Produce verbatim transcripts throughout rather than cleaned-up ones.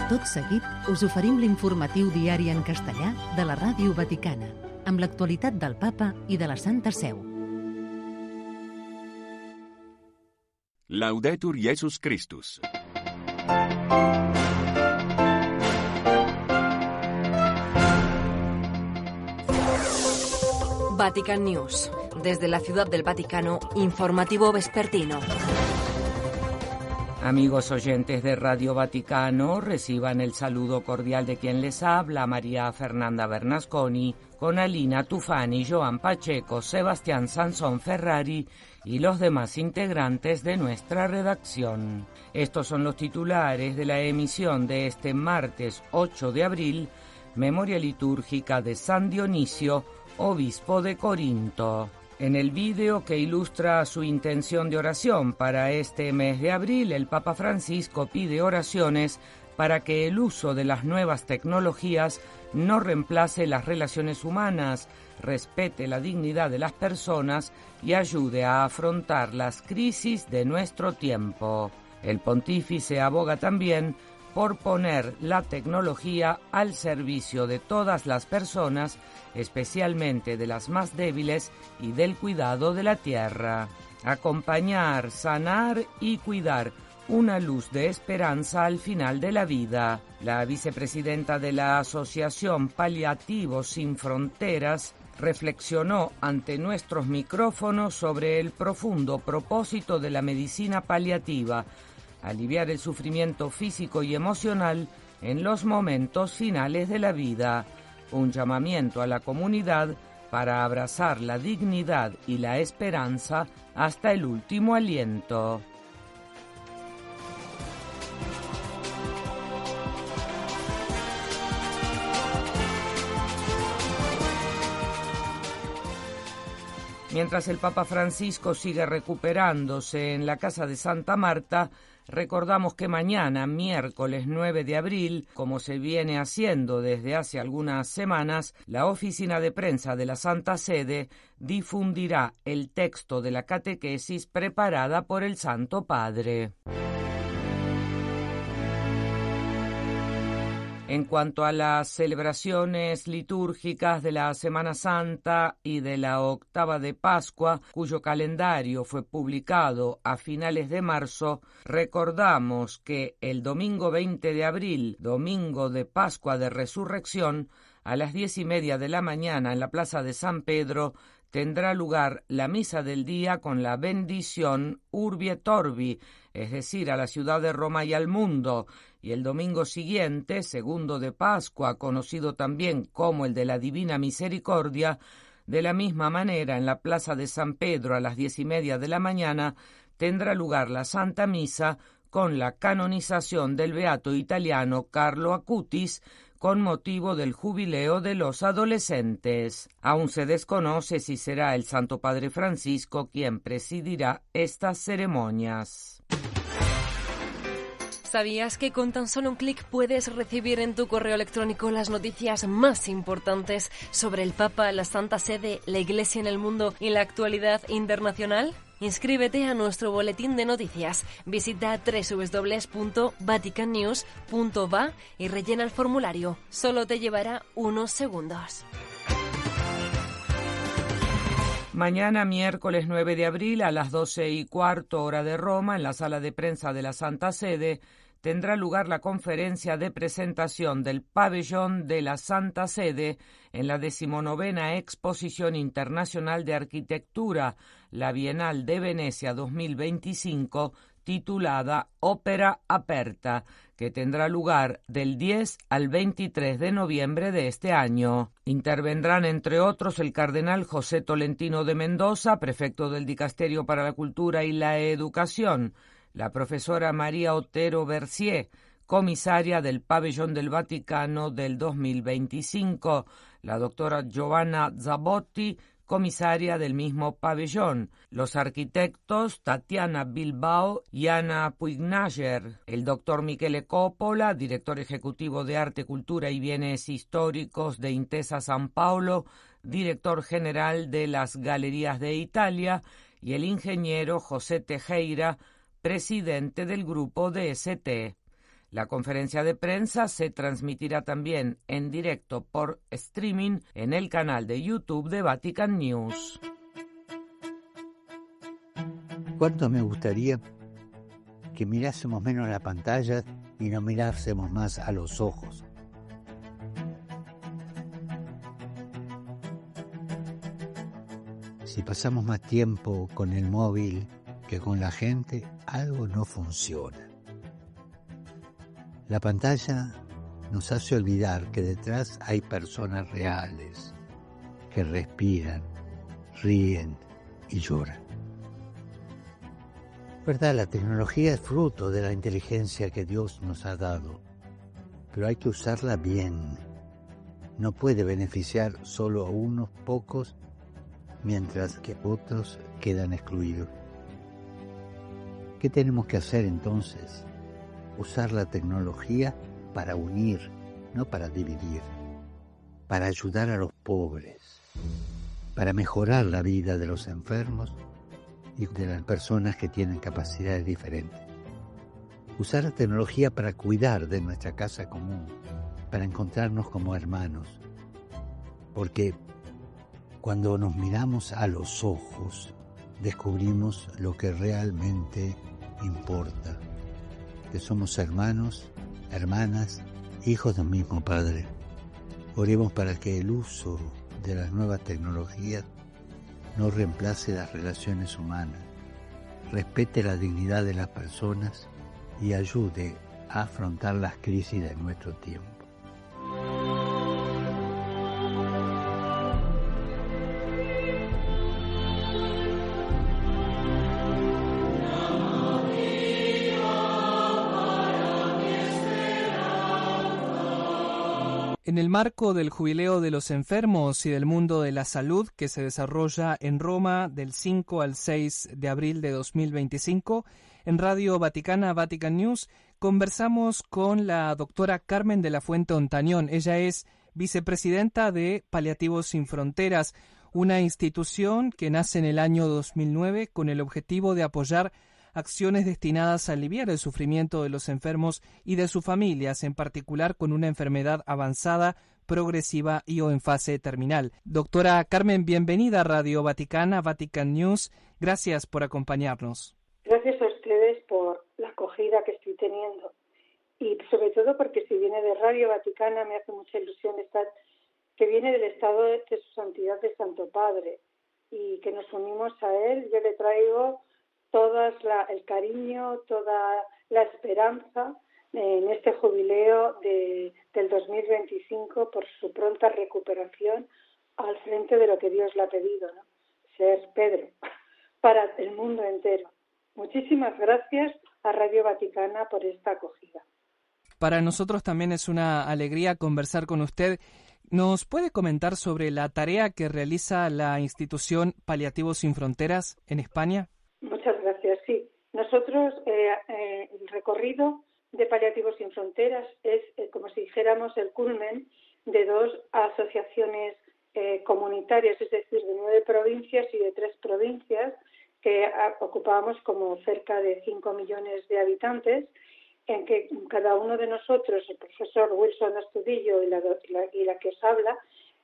Tot seguit, us oferim l'informatiu diari en castellà de la Ràdio Vaticana, amb l'actualitat del Papa i de la Santa Seu. Laudetur Jesus Christus. Vatican News. Desde la Ciudad del Vaticano, informativo vespertino. Amigos oyentes de Radio Vaticano, reciban el saludo cordial de quien les habla, María Fernanda Bernasconi, con Alina Tufani, Joan Pacheco, Sebastián Sansón Ferrari y los demás integrantes de nuestra redacción. Estos son los titulares de la emisión de este martes ocho de abril, memoria litúrgica de San Dionisio, obispo de Corinto. En el vídeo que ilustra su intención de oración para este mes de abril, el Papa Francisco pide oraciones para que el uso de las nuevas tecnologías no reemplace las relaciones humanas, respete la dignidad de las personas y ayude a afrontar las crisis de nuestro tiempo. El pontífice aboga también por poner la tecnología al servicio de todas las personas, especialmente de las más débiles y del cuidado de la tierra. Acompañar, sanar y cuidar, una luz de esperanza al final de la vida. La vicepresidenta de la Asociación Paliativos Sin Fronteras reflexionó ante nuestros micrófonos sobre el profundo propósito de la medicina paliativa: aliviar el sufrimiento físico y emocional en los momentos finales de la vida. Un llamamiento a la comunidad para abrazar la dignidad y la esperanza hasta el último aliento. Mientras el Papa Francisco sigue recuperándose en la casa de Santa Marta, recordamos que mañana, miércoles nueve de abril, como se viene haciendo desde hace algunas semanas, la oficina de prensa de la Santa Sede difundirá el texto de la catequesis preparada por el Santo Padre. En cuanto a las celebraciones litúrgicas de la Semana Santa y de la octava de Pascua, cuyo calendario fue publicado a finales de marzo, recordamos que el domingo veinte de abril, domingo de Pascua de Resurrección, a las diez y media de la mañana en la Plaza de San Pedro, tendrá lugar la misa del día con la bendición Urbi et Orbi, es decir, a la ciudad de Roma y al mundo, y el domingo siguiente, segundo de Pascua, conocido también como el de la Divina Misericordia, de la misma manera en la Plaza de San Pedro a las diez y media de la mañana tendrá lugar la Santa Misa con la canonización del beato italiano Carlo Acutis, con motivo del jubileo de los adolescentes. Aún se desconoce si será el Santo Padre Francisco quien presidirá estas ceremonias. ¿Sabías que con tan solo un clic puedes recibir en tu correo electrónico las noticias más importantes sobre el Papa, la Santa Sede, la Iglesia en el mundo y la actualidad internacional? Inscríbete a nuestro boletín de noticias. Visita doble u doble u doble u punto vatican news punto va y rellena el formulario. Solo te llevará unos segundos. Mañana, miércoles nueve de abril, a las doce y cuarto hora de Roma, en la sala de prensa de la Santa Sede, tendrá lugar la conferencia de presentación del pabellón de la Santa Sede en la decimonovena Exposición Internacional de Arquitectura, la Bienal de Venecia dos mil veinticinco, titulada Ópera Aperta, que tendrá lugar del diez al veintitrés de noviembre de este año. Intervendrán, entre otros, el cardenal José Tolentino de Mendoza, prefecto del Dicasterio para la Cultura y la Educación, la profesora María Otero Bercier, comisaria del Pabellón del Vaticano del dos mil veinticinco, la doctora Giovanna Zabotti, comisaria del mismo pabellón, los arquitectos Tatiana Bilbao y Ana Puignager, el doctor Michele Coppola, director ejecutivo de Arte, Cultura y Bienes Históricos de Intesa San Paolo, director general de las Galerías de Italia, y el ingeniero José Tejera, presidente del grupo D S T. La conferencia de prensa se transmitirá también en directo por streaming en el canal de YouTube de Vatican News. ¿Cuánto me gustaría que mirásemos menos la pantalla y nos mirásemos más a los ojos? Si pasamos más tiempo con el móvil que con la gente, algo no funciona. La pantalla nos hace olvidar que detrás hay personas reales que respiran, ríen y lloran. ¿Verdad? La tecnología es fruto de la inteligencia que Dios nos ha dado, pero hay que usarla bien. No puede beneficiar solo a unos pocos, mientras que otros quedan excluidos. ¿Qué tenemos que hacer entonces? Usar la tecnología para unir, no para dividir, para ayudar a los pobres, para mejorar la vida de los enfermos y de las personas que tienen capacidades diferentes. Usar la tecnología para cuidar de nuestra casa común, para encontrarnos como hermanos, porque cuando nos miramos a los ojos, descubrimos lo que realmente importa, que somos hermanos, hermanas, hijos del mismo Padre. Oremos para que el uso de las nuevas tecnologías no reemplace las relaciones humanas, respete la dignidad de las personas y ayude a afrontar las crisis de nuestro tiempo. En el marco del Jubileo de los Enfermos y del Mundo de la Salud, que se desarrolla en Roma del cinco al seis de abril de dos mil veinticinco, en Radio Vaticana, Vatican News, conversamos con la doctora Carmen de la Fuente Ontañón. Ella es vicepresidenta de Paliativos Sin Fronteras, una institución que nace en el año dos mil nueve con el objetivo de apoyar acciones destinadas a aliviar el sufrimiento de los enfermos y de sus familias, en particular con una enfermedad avanzada, progresiva y o en fase terminal. Doctora Carmen, bienvenida a Radio Vaticana, Vatican News. Gracias por acompañarnos. Gracias a ustedes por la acogida que estoy teniendo y sobre todo porque si viene de Radio Vaticana me hace mucha ilusión estar, que viene del estado de su santidad de Santo Padre y que nos unimos a él. Yo le traigo todo el cariño, toda la esperanza en este jubileo de, del dos mil veinticinco por su pronta recuperación al frente de lo que Dios le ha pedido, ¿no? Ser Pedro para el mundo entero. Muchísimas gracias a Radio Vaticana por esta acogida. Para nosotros también es una alegría conversar con usted. ¿Nos puede comentar sobre la tarea que realiza la institución Paliativos Sin Fronteras en España? Muchas gracias, sí. Nosotros, eh, eh, el recorrido de Paliativos Sin Fronteras es, eh, como si dijéramos, el culmen de dos asociaciones eh, comunitarias, es decir, de nueve provincias y de tres provincias, que a, ocupábamos como cerca de cinco millones de habitantes, en que cada uno de nosotros, el profesor Wilson Astudillo y la, y la, y la que os habla,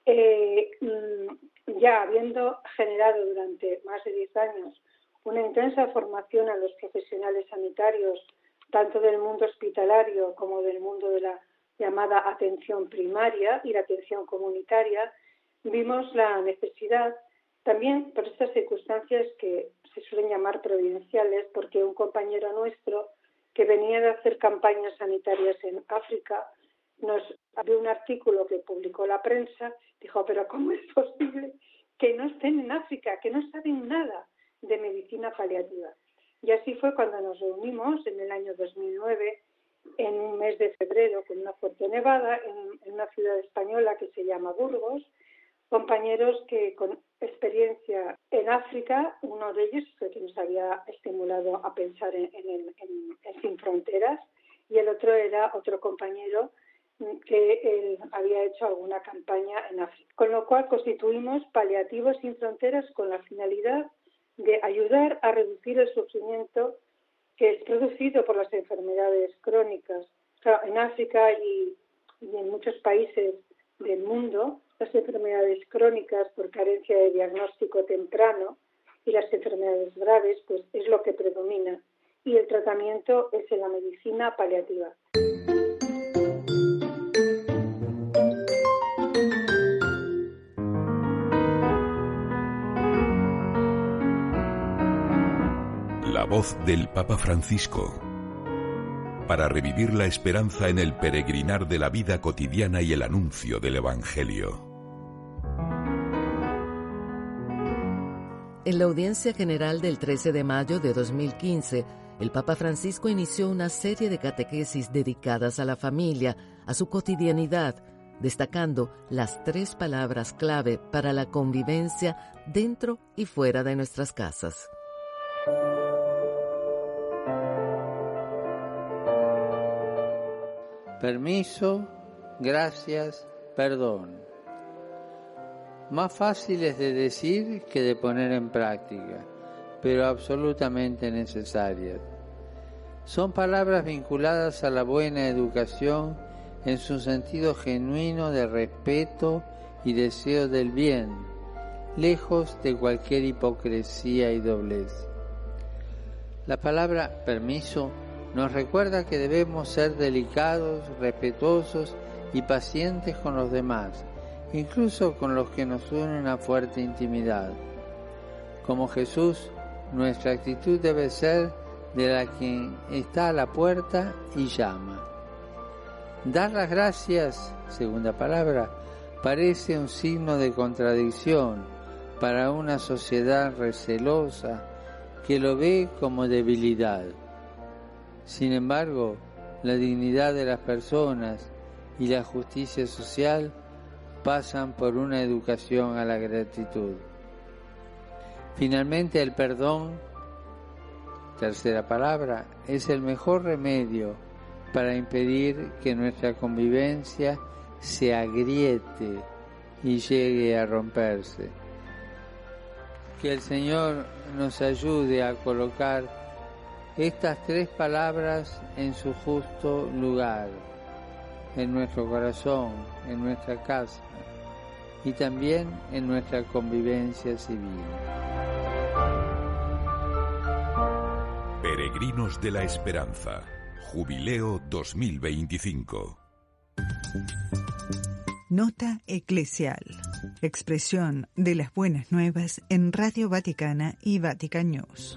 eh, ya habiendo generado durante más de diez años una intensa formación a los profesionales sanitarios, tanto del mundo hospitalario como del mundo de la llamada atención primaria y la atención comunitaria, vimos la necesidad, también por estas circunstancias que se suelen llamar providenciales, porque un compañero nuestro que venía de hacer campañas sanitarias en África nos abrió un artículo que publicó la prensa, dijo, pero ¿cómo es posible que no estén en África, que no saben nada de medicina paliativa? Y así fue cuando nos reunimos en el año dos mil nueve, en un mes de febrero, con una fuerte nevada, en, en una ciudad española que se llama Burgos, compañeros que con experiencia en África, uno de ellos fue que nos había estimulado a pensar en, en, el, en, en Sin Fronteras, y el otro era otro compañero que él había hecho alguna campaña en África. Con lo cual constituimos Paliativos Sin Fronteras con la finalidad de ayudar a reducir el sufrimiento que es producido por las enfermedades crónicas, Claro, en África y, y en muchos países del mundo, las enfermedades crónicas por carencia de diagnóstico temprano y las enfermedades graves, pues es lo que predomina. Y el tratamiento es en la medicina paliativa. La voz del Papa Francisco, para revivir la esperanza en el peregrinar de la vida cotidiana y el anuncio del Evangelio. En la audiencia general del trece de mayo de dos mil quince, el Papa Francisco inició una serie de catequesis dedicadas a la familia, a su cotidianidad, destacando las tres palabras clave para la convivencia dentro y fuera de nuestras casas. Permiso, gracias, perdón. Más fáciles de decir que de poner en práctica, pero absolutamente necesarias. Son palabras vinculadas a la buena educación en su sentido genuino de respeto y deseo del bien, lejos de cualquier hipocresía y doblez. La palabra permiso nos recuerda que debemos ser delicados, respetuosos y pacientes con los demás, incluso con los que nos unen una fuerte intimidad. Como Jesús, nuestra actitud debe ser de la que está a la puerta y llama. Dar las gracias, segunda palabra, parece un signo de contradicción para una sociedad recelosa que lo ve como debilidad. Sin embargo, la dignidad de las personas y la justicia social pasan por una educación a la gratitud. Finalmente, el perdón, tercera palabra, es el mejor remedio para impedir que nuestra convivencia se agriete y llegue a romperse. Que el Señor nos ayude a colocar estas tres palabras en su justo lugar, en nuestro corazón, en nuestra casa y también en nuestra convivencia civil. Peregrinos de la Esperanza, Jubileo dos mil veinticinco. Nota eclesial. Expresión de las buenas nuevas en Radio Vaticana y Vatican News.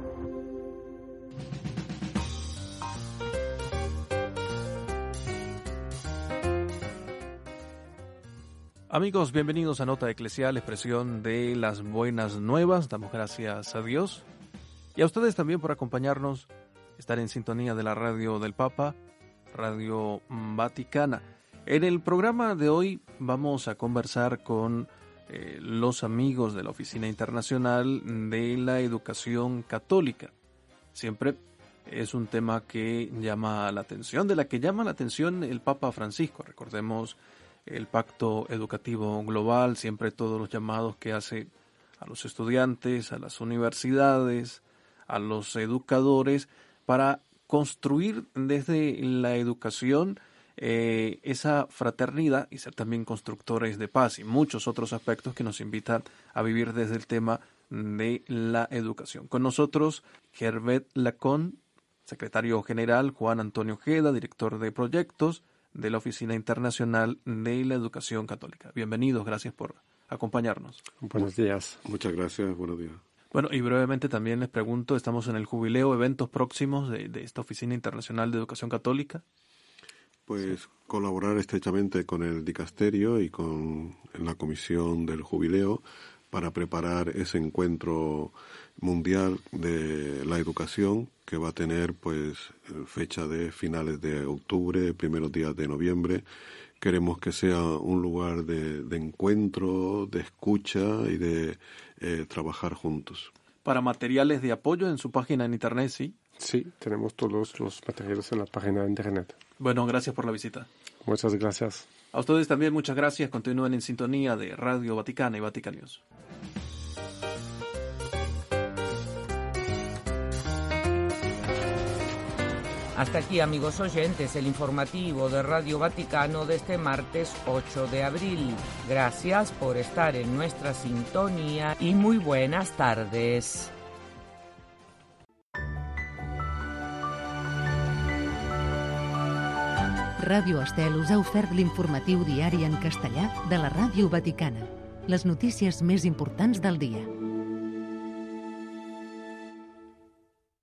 Amigos, bienvenidos a Nota Eclesial, expresión de las buenas nuevas. Damos gracias a Dios y a ustedes también por acompañarnos, estar en sintonía de la radio del Papa, Radio Vaticana. En el programa de hoy vamos a conversar con eh, los amigos de la Oficina Internacional de la Educación Católica. Siempre es un tema que llama la atención, de la que llama la atención el Papa Francisco. Recordemos el Pacto Educativo Global, siempre todos los llamados que hace a los estudiantes, a las universidades, a los educadores, para construir desde la educación eh, esa fraternidad y ser también constructores de paz y muchos otros aspectos que nos invitan a vivir desde el tema de la educación. Con nosotros, Herbert Lacón, secretario general, Juan Antonio Ojeda, director de proyectos de la Oficina Internacional de la Educación Católica. Bienvenidos, gracias por acompañarnos. Buenos días. Muchas gracias, buenos días. Bueno, y brevemente también les pregunto, estamos en el jubileo, eventos próximos de, de esta Oficina Internacional de Educación Católica. Pues sí. Colaborar estrechamente con el dicasterio y con la comisión del jubileo para preparar ese encuentro mundial de la educación que va a tener pues fecha de finales de octubre, primeros días de noviembre. Queremos que sea un lugar de, de encuentro, de escucha y de eh, trabajar juntos. Para materiales de apoyo en su página en internet, ¿sí? Sí, tenemos todos los materiales en la página de internet. Bueno, gracias por la visita. Muchas gracias. A ustedes también muchas gracias. Continúen en sintonía de Radio Vaticana y Vatican News. Hasta aquí, amigos oyentes, el informativo de Radio Vaticano de este martes ocho de abril. Gracias por estar en nuestra sintonía y muy buenas tardes. Ràdio Estel us ha ofert l'informatiu diari en castellà de la Ràdio Vaticana. Les notícies més importants del dia.